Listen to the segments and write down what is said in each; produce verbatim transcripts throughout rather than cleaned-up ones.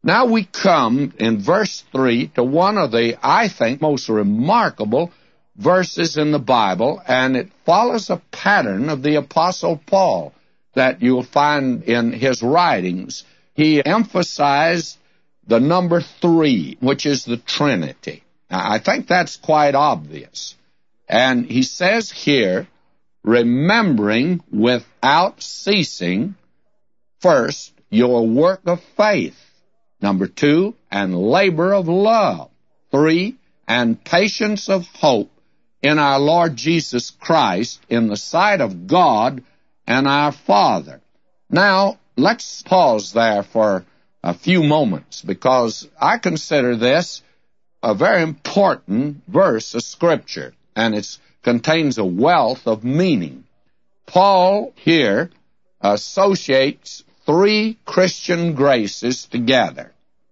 Now we come in verse three to one of the, I think, most remarkable verses in the Bible, and it follows a pattern of the Apostle Paul that you'll find in his writings. He emphasized the number three, which is the Trinity. Now, I think that's quite obvious. And he says here, remembering without ceasing, first, your work of faith. Number two, and labor of love. Three, and patience of hope in our Lord Jesus Christ in the sight of God and our Father. Now, let's pause there for a few moments, because I consider this a very important verse of Scripture, and it contains a wealth of meaning. Paul here associates three Christian graces together: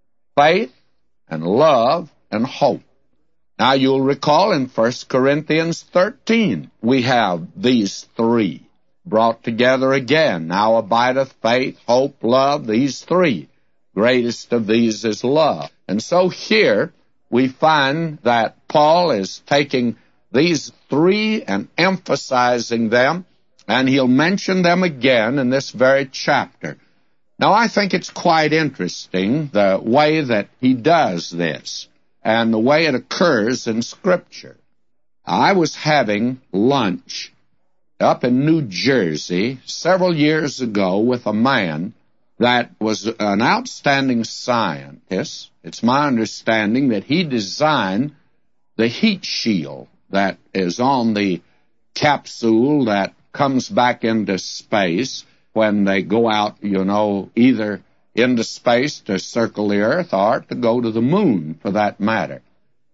faith and love and hope. Now, you'll recall in First Corinthians thirteen, we have these three brought together again. Now abideth faith, hope, love, these three. Greatest of these is love. And so here we find that Paul is taking these three and emphasizing them, and he'll mention them again in this very chapter. Now, I think it's quite interesting the way that he does this and the way it occurs in Scripture. I was having lunch up in New Jersey several years ago with a man that was an outstanding scientist. It's my understanding that he designed the heat shield that is on the capsule that comes back into space when they go out, you know, either into space to circle the Earth or to go to the moon, for that matter.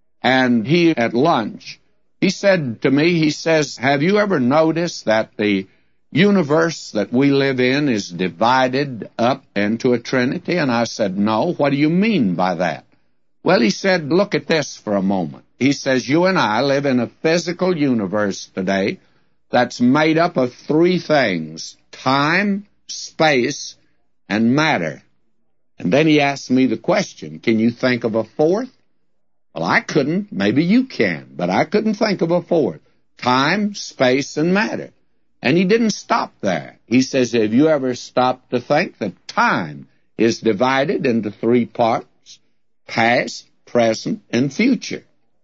And he, at lunch, he said to me, he says, have you ever noticed that the universe that we live in is divided up into a trinity? And I said, no. What do you mean by that? Well, he said, look at this for a moment. He says, you and I live in a physical universe today that's made up of three things: time, space, and matter. And then he asked me the question, can you think of a fourth? Well, I couldn't. Maybe you can, but I couldn't think of a fourth. Time, space, and matter. And he didn't stop there. He says, have you ever stopped to think that time is divided into three parts: past, present, and future?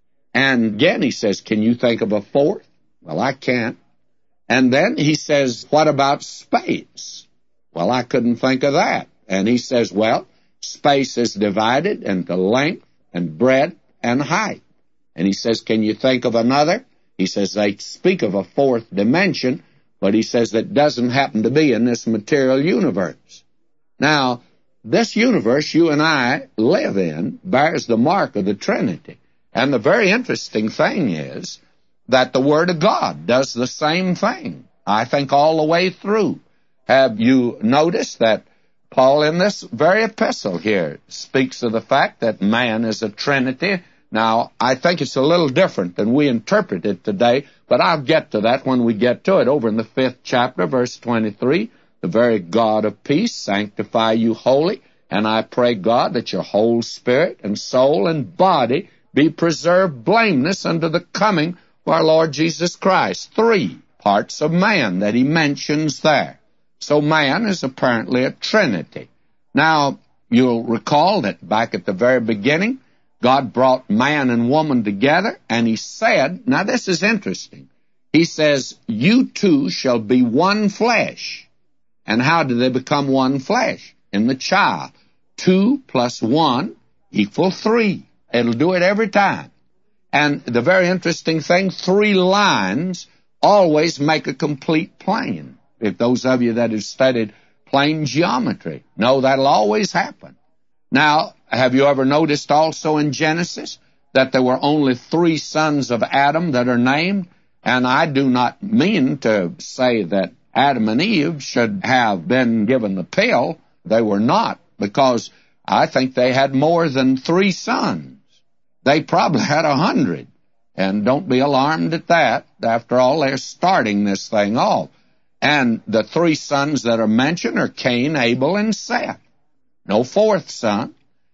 And again, he says, can you think of a fourth? Well, I can't. And then he says, what about space? Well, I couldn't think of that. And he says, well, space is divided into length and breadth and height. And he says, can you think of another? He says, they speak of a fourth dimension, but he says that doesn't happen to be in this material universe. Now, this universe you and I live in bears the mark of the Trinity. And the very interesting thing is that the Word of God does the same thing, I think, all the way through. Have you noticed that Paul, in this very epistle here, speaks of the fact that man is a Trinity? Now, I think it's a little different than we interpret it today, but I'll get to that when we get to it. Over in the fifth chapter, verse twenty-three, the very God of peace sanctify you wholly, and I pray, God, that your whole spirit and soul and body be preserved blameless unto the coming of our Lord Jesus Christ. Three parts of man that he mentions there. So man is apparently a Trinity. Now, you'll recall that back at the very beginning, God brought man and woman together, and he said, now this is interesting, he says, you two shall be one flesh. And how do they become one flesh? In the child. Two plus one equal three. It'll do it every time. And the very interesting thing, three lines always make a complete plane. If those of you that have studied plane geometry know that'll always happen. Now, have you ever noticed also in Genesis that there were only three sons of Adam that are named? And I do not mean to say that Adam and Eve should have been given the pill. They were not, because I think they had more than three sons. They probably had a hundred. And don't be alarmed at that. After all, they're starting this thing off. And the three sons that are mentioned are Cain, Abel, and Seth. No fourth son.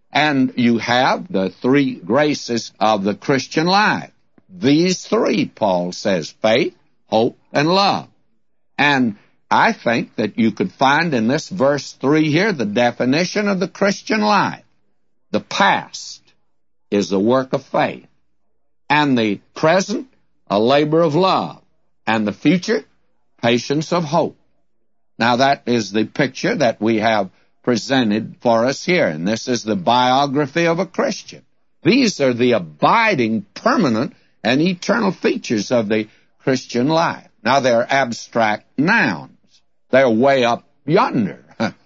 And you have the three graces of the Christian life. These three, Paul says, faith, hope, and love. And I think that you could find in this verse three here the definition of the Christian life. The past is the work of faith, and the present, a labor of love, and the future, patience of hope. Now that is the picture that we have presented for us here, and this is the biography of a Christian. These are the abiding, permanent, and eternal features of the Christian life. Now they're abstract nouns. They're way up yonder.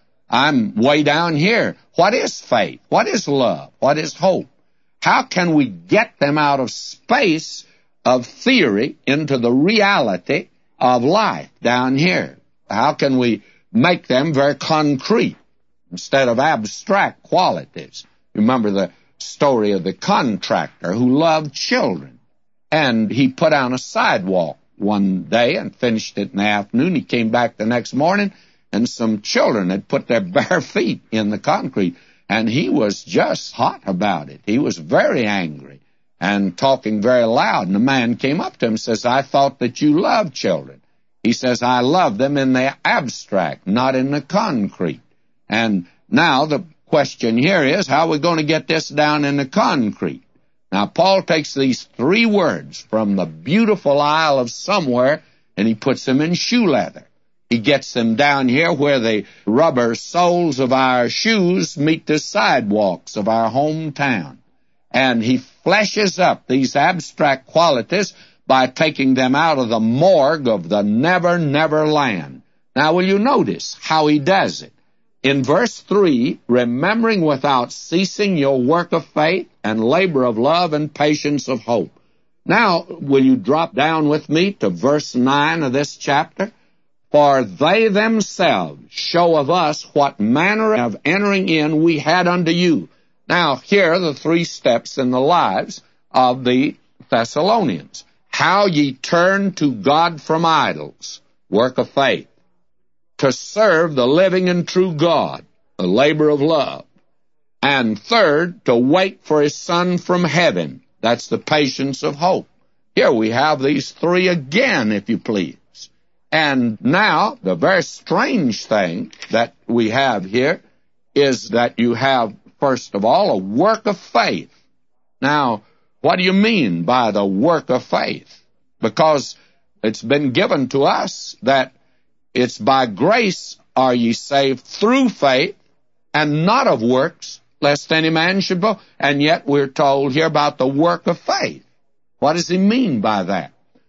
I'm way down here. What is faith? What is love? What is hope? How can we get them out of space of theory into the reality of life down here? How can we make them very concrete instead of abstract qualities? Remember the story of the contractor who loved children, and he put on a sidewalk one day and finished it in the afternoon. He came back the next morning, and some children had put their bare feet in the concrete, and he was just hot about it. He was very angry and talking very loud, and the man came up to him and says, I thought that you loved children. He says, I love them in the abstract, not in the concrete. And now the question here is, how are we going to get this down in the concrete? Now, Paul takes these three words from the beautiful Isle of Somewhere, and he puts them in shoe leather. He gets them down here where the rubber soles of our shoes meet the sidewalks of our hometown. And he fleshes up these abstract qualities by taking them out of the morgue of the never, never land. Now, will you notice how he does it? In verse three, remembering without ceasing your work of faith and labor of love and patience of hope. Now, will you drop down with me to verse nine of this chapter? For they themselves show of us what manner of entering in we had unto you. Now, here are the three steps in the lives of the Thessalonians. How ye turn to God from idols, work of faith. To serve the living and true God, the labor of love. And third, to wait for his Son from heaven. That's the patience of hope. Here we have these three again, if you please. And now, the very strange thing that we have here is that you have, first of all, a work of faith. Now, what do you mean by the work of faith? Because it's been given to us that it's by grace are ye saved through faith, and not of works, lest any man should boast. And yet we're told here about the work of faith. What does he mean by that?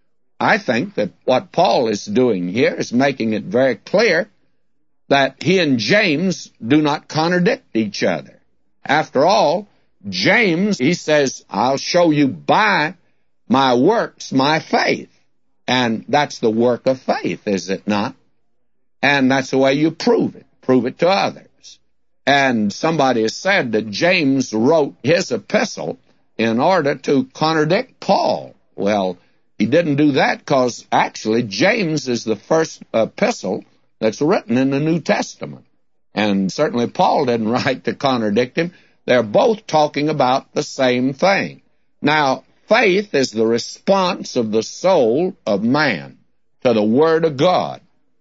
I think that what Paul is doing here is making it very clear that he and James do not contradict each other. After all, James, he says, I'll show you by my works my faith. And that's the work of faith, is it not? And that's the way you prove it. Prove it to others. And somebody has said that James wrote his epistle in order to contradict Paul. Well, he didn't do that because actually James is the first epistle that's written in the New Testament. And certainly Paul didn't write to contradict him. They're both talking about the same thing. Now, faith is the response of the soul of man to the Word of God.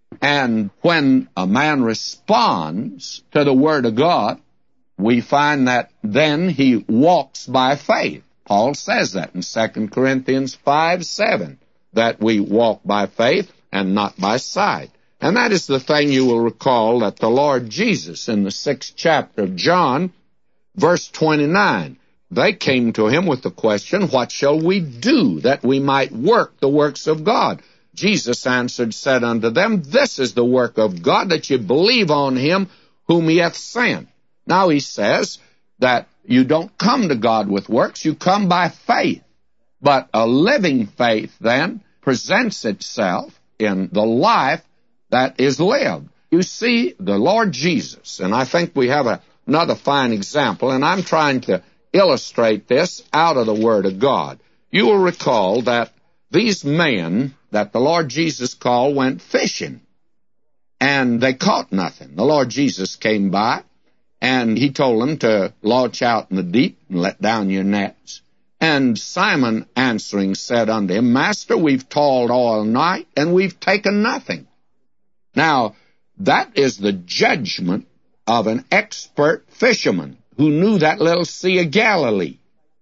And when a man responds to the Word of God, we find that then he walks by faith. Paul says that in Second Corinthians five seven, that we walk by faith and not by sight. And that is the thing you will recall that the Lord Jesus in the sixth chapter of John, verse twenty-nine, they came to him with the question, what shall we do that we might work the works of God? Jesus answered, said unto them, this is the work of God, that you believe on him whom he hath sent. Now he says that you don't come to God with works, you come by faith. But a living faith then presents itself in the life that is lived. You see, the Lord Jesus, and I think we have a, another fine example, and I'm trying to illustrate this out of the Word of God. You will recall that these men that the Lord Jesus called went fishing, and they caught nothing. The Lord Jesus came by, And he told them to launch out in the deep and let down your nets. And Simon answering said unto him, Master, we've toiled all night, and we've taken nothing. Now, that is the judgment of an expert fisherman who knew that little Sea of Galilee.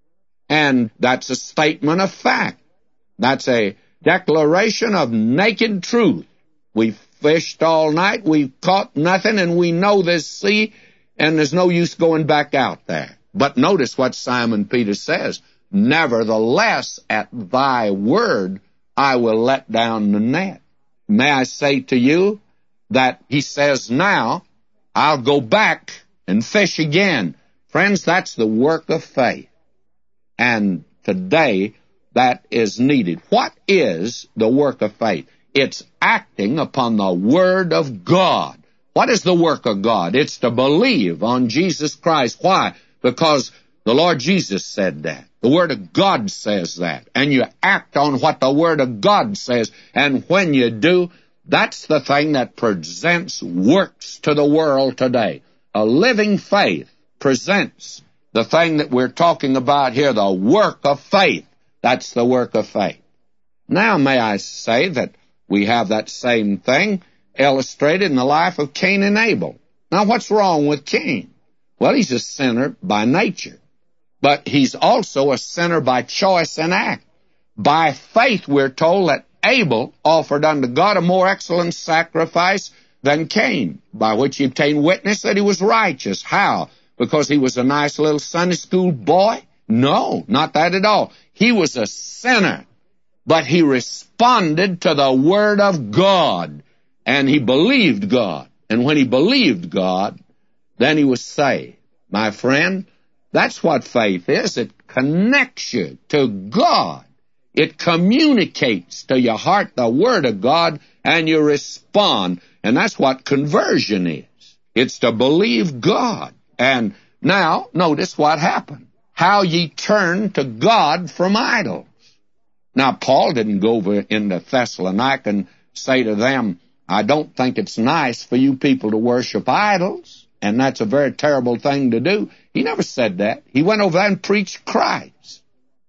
And that's a statement of fact. That's a declaration of naked truth. We've fished all night, we've caught nothing, and we know this sea, and there's no use going back out there. But notice what Simon Peter says. Nevertheless, at thy word, I will let down the net. May I say to you that he says now, I'll go back and fish again. Friends, that's the work of faith. And today, that is needed. What is the work of faith? It's acting upon the Word of God. What is the work of God? It's to believe on Jesus Christ. Why? Because the Lord Jesus said that. The Word of God says that. And you act on what the Word of God says. And when you do, that's the thing that presents works to the world today. A living faith presents the thing that we're talking about here, the work of faith. That's the work of faith. Now, may I say that we have that same thing illustrated in the life of Cain and Abel. Now, what's wrong with Cain? Well, he's a sinner by nature, but he's also a sinner by choice and act. By faith, we're told that Abel offered unto God a more excellent sacrifice than Cain, by which he obtained witness that he was righteous. How? Because he was a nice little Sunday school boy? No, not that at all. He was a sinner, but he responded to the Word of God, and he believed God. And when he believed God, then he was saved. My friend, that's what faith is. It connects you to God. It communicates to your heart the Word of God, and you respond. And that's what conversion is. It's to believe God. And now, notice what happened. How ye turn to God from idols. Now, Paul didn't go over into Thessalonica and say to them, I don't think it's nice for you people to worship idols, and that's a very terrible thing to do. He never said that. He went over there and preached Christ.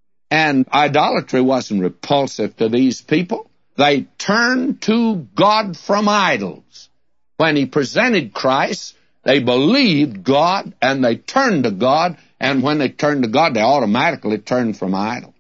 And idolatry wasn't repulsive to these people. They turned to God from idols. When he presented Christ, they believed God, and they turned to God, and when they turned to God, they automatically turned from idols.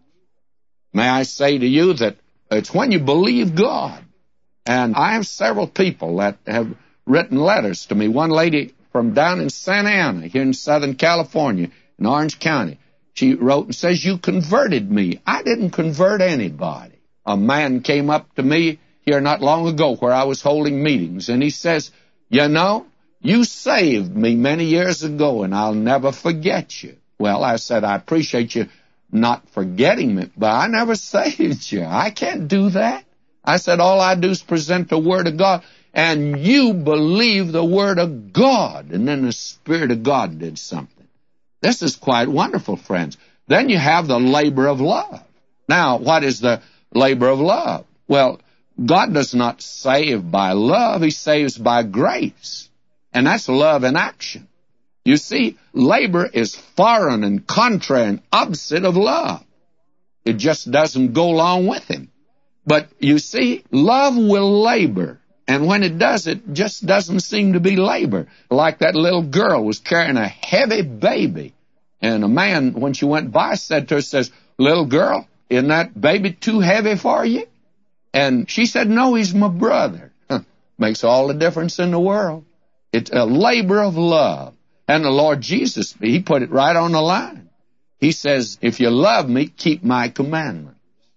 May I say to you that it's when you believe God. And I have several people that have written letters to me. One lady from down in Santa Ana, here in Southern California, in Orange County, she wrote and says, you converted me. I didn't convert anybody. A man came up to me here not long ago where I was holding meetings, and he says, you know, you saved me many years ago, and I'll never forget you. Well, I said, I appreciate you not forgetting me, but I never saved you. I can't do that. I said, all I do is present the Word of God, and you believe the Word of God, and then the Spirit of God did something. This is quite wonderful, friends. Then you have the labor of love. Now, what is the labor of love? Well, God does not save by love. He saves by grace. And that's love in action. You see, labor is foreign and contrary and opposite of love. It just doesn't go along with him. But you see, love will labor. And when it does, it just doesn't seem to be labor. Like that little girl was carrying a heavy baby. And a man, when she went by, said to her, says, little girl, isn't that baby too heavy for you? And she said, no, he's my brother. Makes all the difference in the world. It's a labor of love. And the Lord Jesus, he put it right on the line. He says, if you love me, keep my commandments.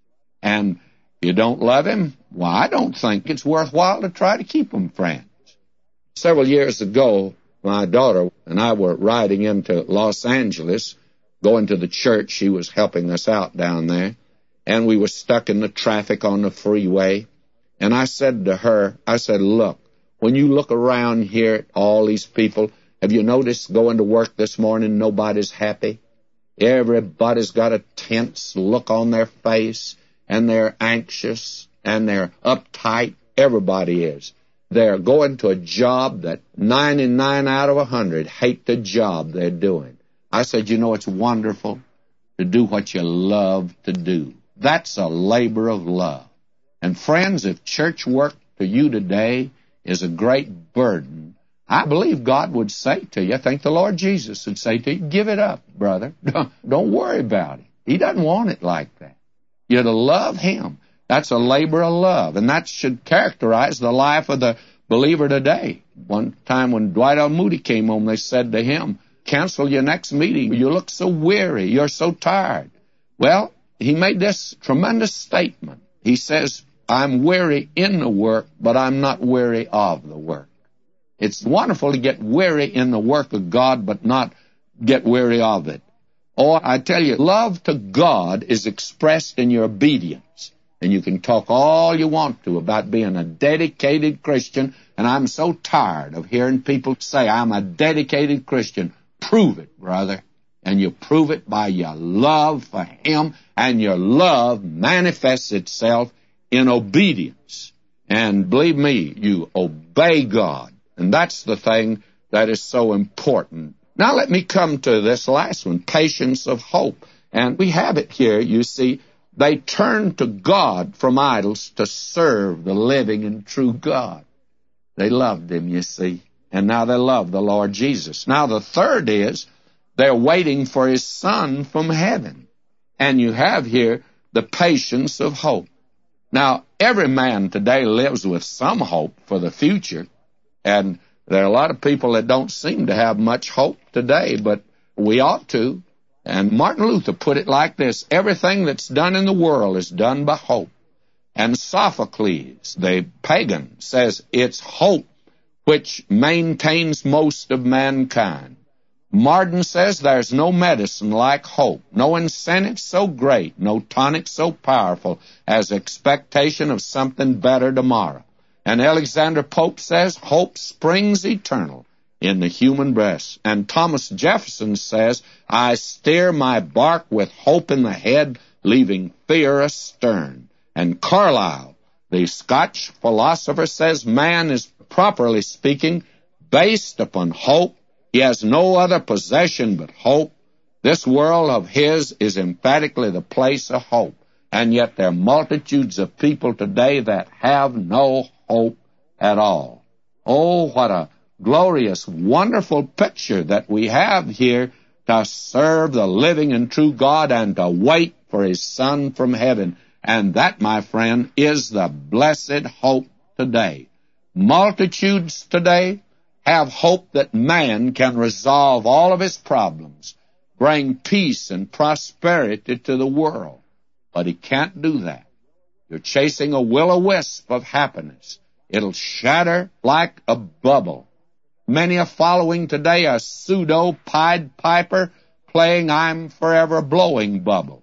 And you don't love him? Well, I don't think it's worthwhile to try to keep them, friends. Several years ago, my daughter and I were riding into Los Angeles, going to the church. She was helping us out down there. And we were stuck in the traffic on the freeway. And I said to her, I said, look, when you look around here at all these people, have you noticed going to work this morning, nobody's happy? Everybody's got a tense look on their face, and they're anxious, and they're uptight. Everybody is. they're going to a job that ninety-nine out of one hundred hate the job they're doing. I said, you know, it's wonderful to do what you love to do. That's a labor of love. And friends, if church work to you today is a great burden, I believe God would say to you, I think the Lord Jesus would say to you, give it up, brother. Don't worry about it. He doesn't want it like that. You're to love Him. That's a labor of love, and that should characterize the life of the believer today. One time when Dwight L. Moody came home, they said to him, cancel your next meeting. You look so weary. You're so tired. Well, he made this tremendous statement. He says, I'm weary in the work, but I'm not weary of the work. It's wonderful to get weary in the work of God, but not get weary of it. Oh, I tell you, love to God is expressed in your obedience. And you can talk all you want to about being a dedicated Christian, and I'm so tired of hearing people say, I'm a dedicated Christian. Prove it, brother. And you prove it by your love for Him, and your love manifests itself in obedience. And believe me, you obey God. And that's the thing that is so important. Now let me come to this last one, patience of hope. And we have it here, you see. They turned to God from idols to serve the living and true God. They loved Him, you see. And now they love the Lord Jesus. Now the third is they're waiting for His Son from heaven. And you have here the patience of hope. Now, every man today lives with some hope for the future. And there are a lot of people that don't seem to have much hope today, but we ought to. And Martin Luther put it like this, everything that's done in the world is done by hope. And Sophocles, the pagan, says it's hope which maintains most of mankind. Martin says there's no medicine like hope, no incentive so great, no tonic so powerful as expectation of something better tomorrow. And Alexander Pope says hope springs eternal in the human breast. And Thomas Jefferson says, I steer my bark with hope in the head, leaving fear astern. And Carlyle, the Scotch philosopher, says man is, properly speaking, based upon hope. He has no other possession but hope. This world of his is emphatically the place of hope. And yet there are multitudes of people today that have no hope at all. Oh, what a glorious, wonderful picture that we have here to serve the living and true God and to wait for His Son from heaven. And that, my friend, is the blessed hope today. Multitudes today have hope that man can resolve all of his problems, bring peace and prosperity to the world. But he can't do that. You're chasing a will-o-wisp of happiness. It'll shatter like a bubble. Many are following today a pseudo-Pied Piper playing I'm forever blowing bubbles.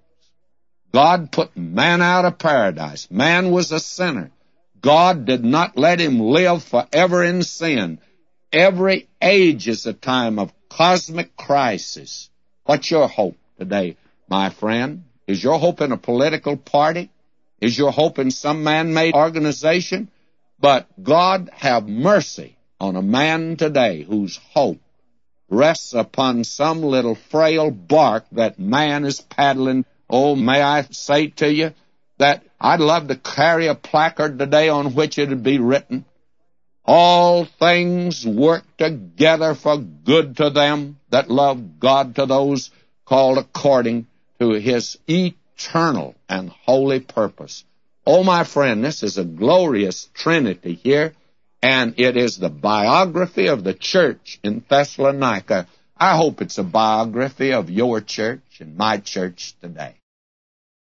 God put man out of paradise. Man was a sinner. God did not let him live forever in sin. Every age is a time of cosmic crisis. What's your hope today, my friend? Is your hope in a political party? Is your hope in some man-made organization? But God have mercy on a man today whose hope rests upon some little frail bark that man is paddling. Oh, may I say to you that I'd love to carry a placard today on which it would be written, all things work together for good to them that love God, to those called according to His eternal and holy purpose. Oh, my friend, this is a glorious Trinity here, and it is the biography of the church in Thessalonica. I hope it's a biography of your church and my church today.